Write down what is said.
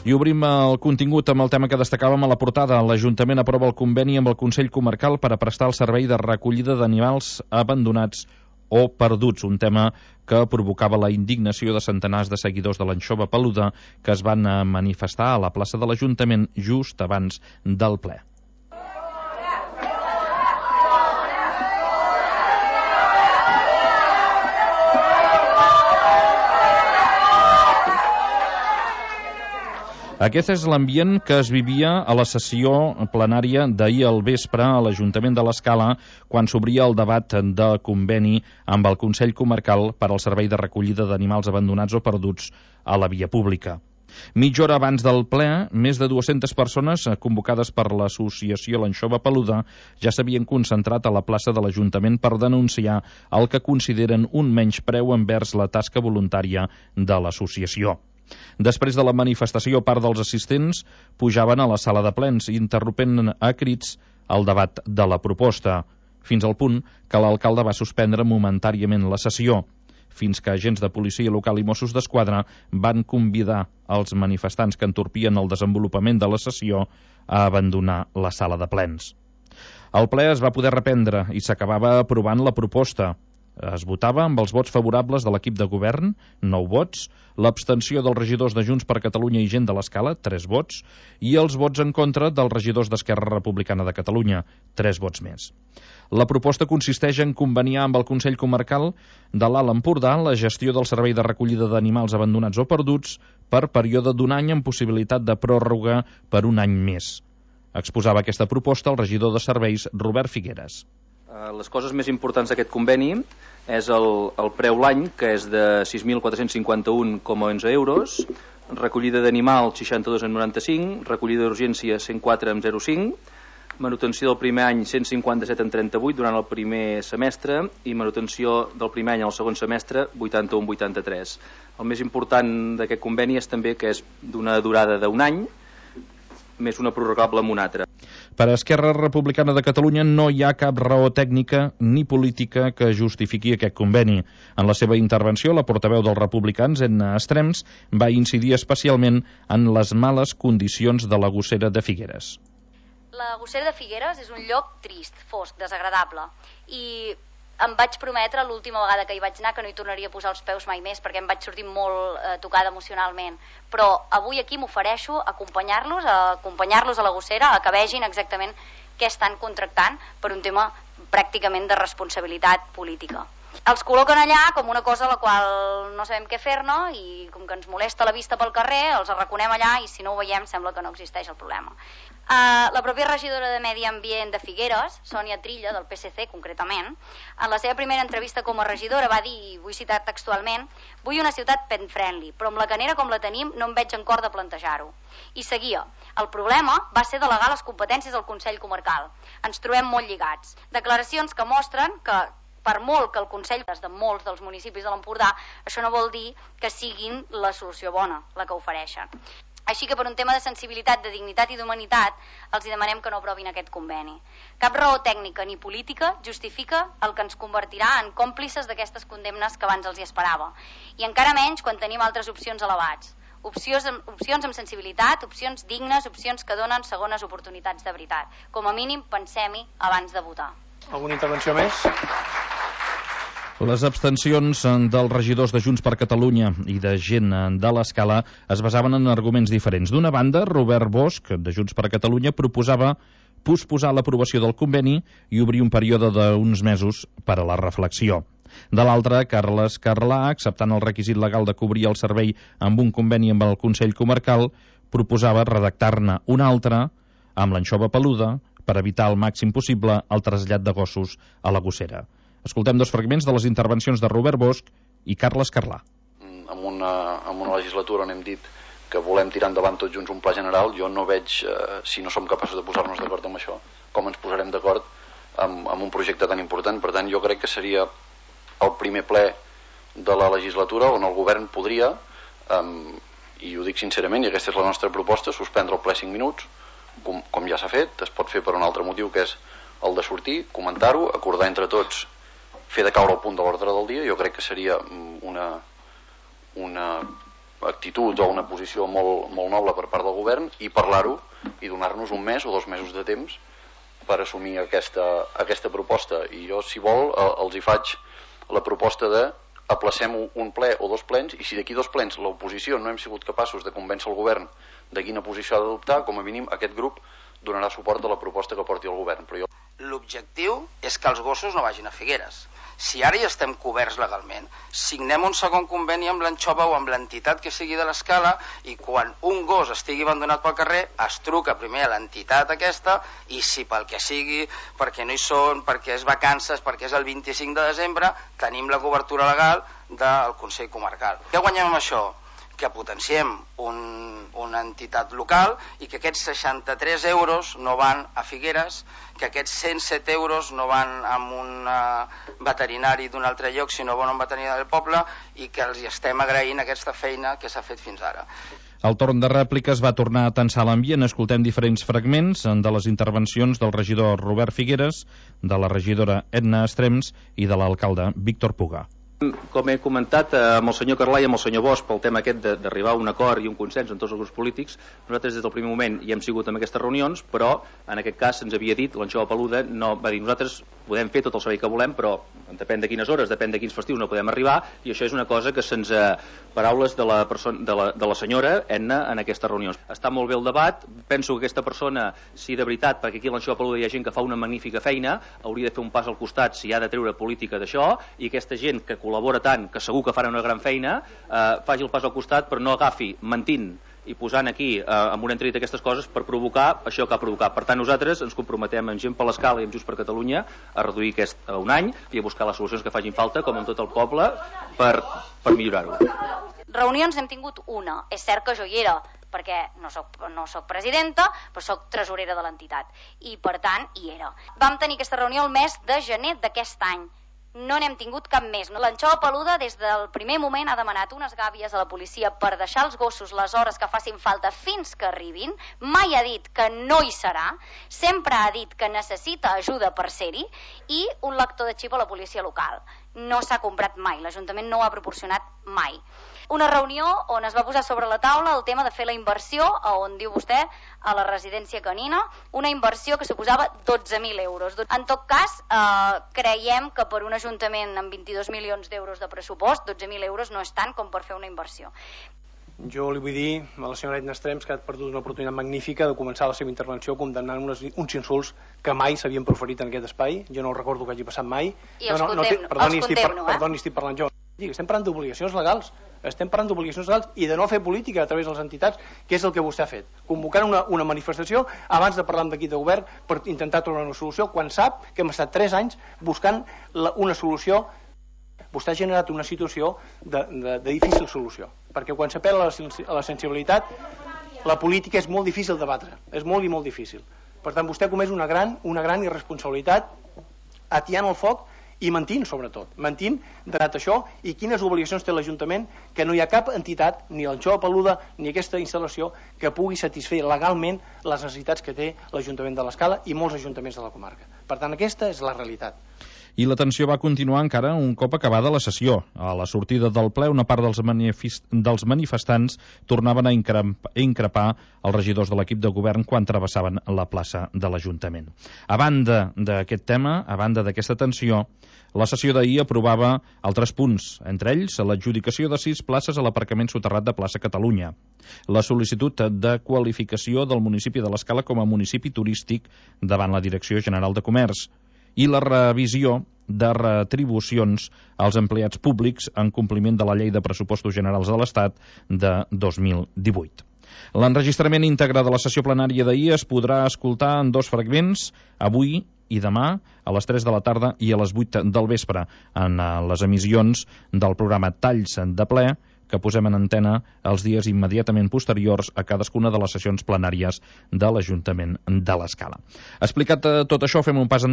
I obrim el contingut amb el tema que destacàvem a la portada. L'Ajuntament aprova el conveni amb el Consell Comarcal per a prestar el servei de recollida d'animals abandonats o perduts, un tema que provocava la indignació de centenars de seguidors de l'anxova peluda que es van manifestar a la plaça de l'Ajuntament just abans del ple. Aquest és l'ambient que es vivia a la sessió plenària d'ahir al vespre a l'Ajuntament de l'Escala quan s'obria el debat de conveni amb el Consell Comarcal per al servei de recollida d'animals abandonats o perduts a la via pública. Mitja hora abans del ple, més de 200 persones convocades per l'associació L'Anxova Peluda ja s'havien concentrat a la plaça de l'Ajuntament per denunciar el que consideren un menyspreu envers la tasca voluntària de l'associació. Després de la manifestació, part dels assistents pujaven a la sala de plens, interrompent a crits el debat de la proposta, fins al punt que l'alcalde va suspendre momentàriament la sessió, fins que agents de policia local i Mossos d'Esquadra van convidar els manifestants que entorpien el desenvolupament de la sessió a abandonar la sala de plens. El ple es va poder reprendre i s'acabava aprovant la proposta. Es votava amb els vots favorables de l'equip de govern, 9 vots, l'abstenció dels regidors de Junts per Catalunya i Gent de l'Escala, 3 vots, i els vots en contra dels regidors d'Esquerra Republicana de Catalunya, 3 vots més. La proposta consisteix en conveniar amb el Consell Comarcal de l'Alt Empordà la gestió del servei de recollida d'animals abandonats o perduts per període d'un any amb possibilitat de pròrroga per un any més. Exposava aquesta proposta el regidor de Serveis, Robert Figueres. Les coses més importants d'aquest conveni és el preu l'any, que és de 6.451,11 euros, recollida d'animals 62,95, recollida d'urgència 104,05, manutenció del primer any 157,38 durant el primer semestre i manutenció del primer any al segon semestre 81,83. El més important d'aquest conveni és també que és d'una durada d'un any, més una prorrogable amb una altra. Per a Esquerra Republicana de Catalunya no hi ha cap raó tècnica ni política que justifiqui aquest conveni. En la seva intervenció, la portaveu dels republicans, Edna Estrems, va incidir especialment en les males condicions de la gossera de Figueres. La gossera de Figueres és un lloc trist, fosc, desagradable, i em vaig prometre l'última vegada que hi vaig anar que no hi tornaria a posar els peus mai més perquè em vaig sortir molt tocada emocionalment, però avui aquí m'ofereixo a acompanyar-los a la gossera a que vegin exactament què estan contractant per un tema pràcticament de responsabilitat política. Els col·loquen allà com una cosa a la qual no sabem què fer-ne i com que ens molesta la vista pel carrer els arraconem allà i si no ho veiem sembla que no existeix el problema. La pròpia regidora de Medi Ambient de Figueres, Sònia Trilla, del PSC concretament, en la seva primera entrevista com a regidora va dir, i vull citar textualment, vull una ciutat pet-friendly, però amb la canera com la tenim no em veig en cor de plantejar-ho. I seguia, el problema va ser delegar les competències al Consell Comarcal. Ens trobem molt lligats. Declaracions que mostren que per molt que el Consell de molts dels municipis de l'Empordà, això no vol dir que siguin la solució bona, la que ofereixen. Així que per un tema de sensibilitat, de dignitat i d'humanitat els demanem que no aprovin aquest conveni. Cap raó tècnica ni política justifica el que ens convertirà en còmplices d'aquestes condemnes que abans els hi esperava. I encara menys quan tenim altres opcions a l'abast. Opcions amb sensibilitat, opcions dignes, opcions que donen segones oportunitats de veritat. Com a mínim pensem-hi abans de votar. Alguna intervenció més? Les abstencions dels regidors de Junts per Catalunya i de Gent de l'Escala es basaven en arguments diferents. D'una banda, Robert Bosch, de Junts per Catalunya, proposava posposar l'aprovació del conveni i obrir un període d'uns mesos per a la reflexió. De l'altra, Carles Carlà, acceptant el requisit legal de cobrir el servei amb un conveni amb el Consell Comarcal, proposava redactar-ne un altre amb l'anxova peluda per evitar al màxim possible el trasllat de gossos a la gossera. Escoltem dos fragments de les intervencions de Robert Bosch i Carles Carlà. En una legislatura on hem dit que volem tirar endavant tots junts un pla general, jo no veig, si no som capaços de posar-nos d'acord amb això, com ens posarem d'acord amb un projecte tan important. Per tant, jo crec que seria el primer ple de la legislatura on el govern podria, i ho dic sincerament, i aquesta és la nostra proposta, suspendre el ple 5 minuts, com ja s'ha fet. Es pot fer per un altre motiu, que és el de sortir, comentar-ho, acordar entre tots, fer de caure el punt de l'ordre del dia. Jo crec que seria una actitud o una posició molt noble per part del govern i parlar-ho i donar-nos un mes o 2 mesos de temps per assumir aquesta proposta. I jo, si vol, els hi faig la proposta de aplacem un ple o 2 plens, i si d'aquí 2 plens l'oposició no hem sigut capaços de convèncer el govern de quina posició ha d'adoptar, com a mínim aquest grup donarà suport a la proposta que porti el govern. Però l'objectiu és que els gossos no vagin a Figueres. Si ara ja estem coberts legalment, signem un segon conveni amb l'anxova o amb l'entitat que sigui de l'Escala, i quan un gos estigui abandonat pel carrer es truca primer a l'entitat aquesta, i si pel que sigui, perquè no hi són, perquè és vacances, perquè és el 25 de desembre, tenim la cobertura legal del Consell Comarcal. Què guanyem amb això? Que potenciem una entitat local i que aquests 63 euros no van a Figueres, que aquests 107 euros no van a un veterinari d'un altre lloc, sinó van a un veterinari del poble, i que els estem agraint aquesta feina que s'ha fet fins ara. Al torn de rèpliques va tornar a tensar l'ambient. Escoltem diferents fragments de les intervencions del regidor Robert Figueres, de la regidora Edna Estrems i de l'alcalde Víctor Puga. Com he comentat amb el senyor Carlà i amb el senyor Bosch pel tema aquest d'arribar a un acord i un consens en tots els grups polítics, nosaltres des del primer moment hi hem sigut en aquestes reunions, però en aquest cas se'ns havia dit, l'anxova Peluda va dir nosaltres podem fer tot el servei que volem, però depèn de quines hores, depèn de quins festius no podem arribar, i això és una cosa que se'ns... paraules de la senyora Edna en aquestes reunions. Està molt bé el debat, penso que aquesta persona, si de veritat, perquè aquí a l'anxova Peluda hi ha gent que fa una magnífica feina, hauria de fer un pas al costat si ha de treure política d'això, i aquesta gent que col·labora tant, que segur que farà una gran feina, faci el pas al costat, però no agafi mentint i posant aquí amb una entrevista aquestes coses per provocar això que ha provocat. Per tant, nosaltres ens comprometem amb Gent per l'Escala i amb Junts per Catalunya a reduir aquest a un any i a buscar les solucions que facin falta, com en tot el poble, per millorar-ho. Reunions n'hem tingut una. És cert que jo hi era, perquè no soc presidenta, però soc tresorera de l'entitat. I, per tant, hi era. Vam tenir aquesta reunió el mes de gener d'aquest any. No n'hem tingut cap més. L'anxova Peluda des del primer moment ha demanat unes gàbies a la policia per deixar els gossos les hores que facin falta fins que arribin. Mai ha dit que no hi serà, sempre ha dit que necessita ajuda per ser-hi, i un lector de xip a la policia local. No s'ha comprat mai, l'Ajuntament no ho ha proporcionat mai. Una reunió on es va posar sobre la taula el tema de fer la inversió, on diu vostè, a la residència canina, una inversió que suposava 12.000 euros. En tot cas, creiem que per un ajuntament amb 22 milions d'euros de pressupost, 12.000 euros no és tant com per fer una inversió. Jo li vull dir a la senyora Edna Estrems que ha perdut una oportunitat magnífica de començar la seva intervenció condemnant uns insults que mai s'havien proferit en aquest espai. Jo no recordo que hagi passat mai. I els condemno, Perdoni, estic parlant jo. Estem parlant d'obligacions legals. Estem parlant d'obligacions legals i de no fer política a través de les entitats, que és el que vostè ha fet. Convocant una manifestació abans de parlar amb l'equip de govern per intentar trobar una solució, quan sap que hem estat 3 anys buscant una solució. Vostè ha generat una situació de difícil solució, perquè quan s'apel·la a la sensibilitat, la política és molt difícil de batre, és molt i molt difícil. Per tant, vostè comès una gran irresponsabilitat atiant el foc i mentint, sobretot, mentint de això, i quines obligacions té l'Ajuntament, que no hi ha cap entitat, ni l'anxova Peluda, ni aquesta instal·lació, que pugui satisfer legalment les necessitats que té l'Ajuntament de l'Escala i molts ajuntaments de la comarca. Per tant, aquesta és la realitat. I la tensió va continuar encara un cop acabada la sessió. A la sortida del ple, una part dels manifestants tornaven a increpar els regidors de l'equip de govern quan travessaven la plaça de l'Ajuntament. A banda d'aquest tema, a banda d'aquesta tensió, la sessió d'ahir aprovava altres punts, entre ells l'adjudicació de 6 places a l'aparcament soterrat de plaça Catalunya, la sol·licitud de qualificació del municipi de l'Escala com a municipi turístic davant la Direcció General de Comerç, i la revisió de retribucions als empleats públics en compliment de la Llei de Pressupostos Generals de l'Estat de 2018. L'enregistrament íntegre de la sessió plenària d'ahir es podrà escoltar en 2 fragments, avui i demà, a les 3 de la tarda i a les 8 del vespre, en les emissions del programa Talls de ple, que posem en antena els dies immediatament posteriors a cadascuna de les sessions plenàries de l'Ajuntament de l'Escala. Explicat tot això, fem un pas